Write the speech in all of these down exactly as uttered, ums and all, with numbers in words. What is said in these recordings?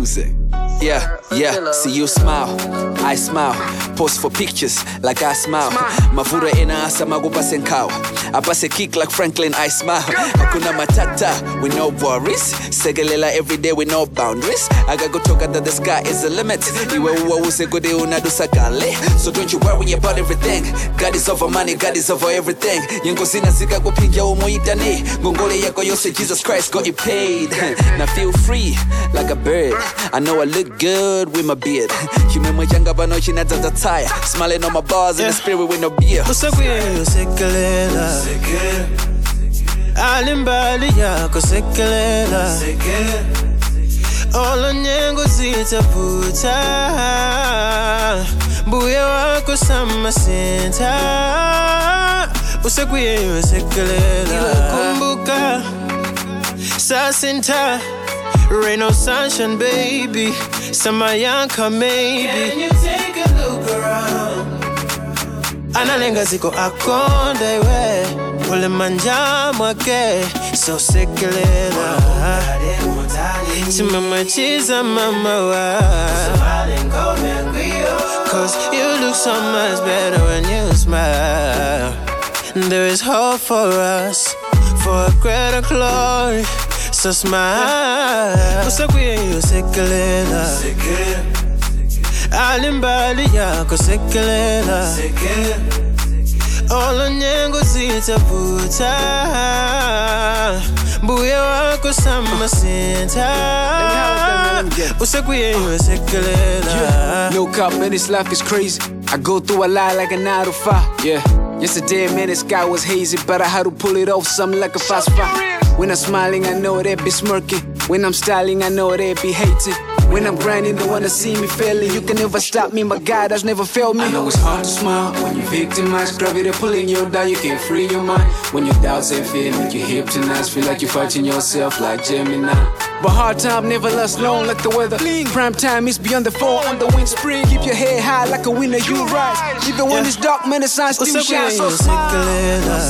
music. Yeah, yeah, see you smile, I smile. Pose for pictures like I smile. Mavura ena asa magupa senkao. Apase kick like Franklin, I smile. Hakuna matata with no worries. Segelela every day with no boundaries. I gotta go talk that the sky is the limit. Iwe uwa use gode unadusa gale. So don't you worry about everything. God is over money, God is over everything. Yengo zina zika kupigia umoitani. Ngongole yako yose Jesus Christ got you paid. Now feel free like a bird. I know I look good with my beard. Human mojanga banochi na tire. Smiling on my bars in the spirit with no beer. Usakuye usekelela alimbali yako sekelela Olo nyengo zitaputa Mbuye wako sama senta Usakuye usekelela Kumbuka Sasinta Rain or sunshine, baby. Samayanka, maybe. Can you take a look around? Analenga ziko akonde we. Ule manja mwake. So sekelela. Simama chiza mama wa. Cause you look so much better when you smile. There is hope for us. For a greater glory. So smile. Usakuye usekelela alimbali yako sekelela Olo nyengo zitaputa Mbuye wako sama senta Usakuye usekelela. No cap, man, this life is crazy. I go through a lot like a nine to five. Yeah. Yesterday, man, the sky was hazy, but I had to pull it off something like a fast five. When I'm smiling, I know they be smirking. When I'm styling, I know they be hating. When I'm grinding, they wanna see me failing. You can never stop me, my God has never failed me. I know it's hard to smile when you victimize. Gravity pulling you down, you can't free your mind. When your doubts and fear make you hypnotized, feel like you're fighting yourself like Gemini. But hard time never lasts long like the weather. Prime time is beyond the fall on the wind spring. Keep your head high like a winner, you rise. Even when it's dark, man, the sun still shines. So smile.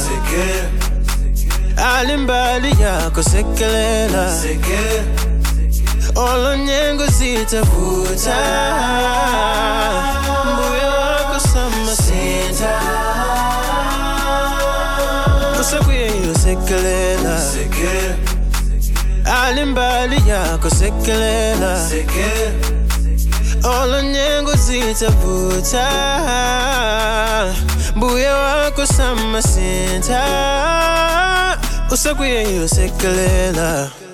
Alimbali yako sekelela Olo nyengo zitaputa Mbuye wako sama senta Usakuye usekelela alimbali yako sekelela Olo nyengo zitaputa Mbuye wako sama senta Usakuye usekelela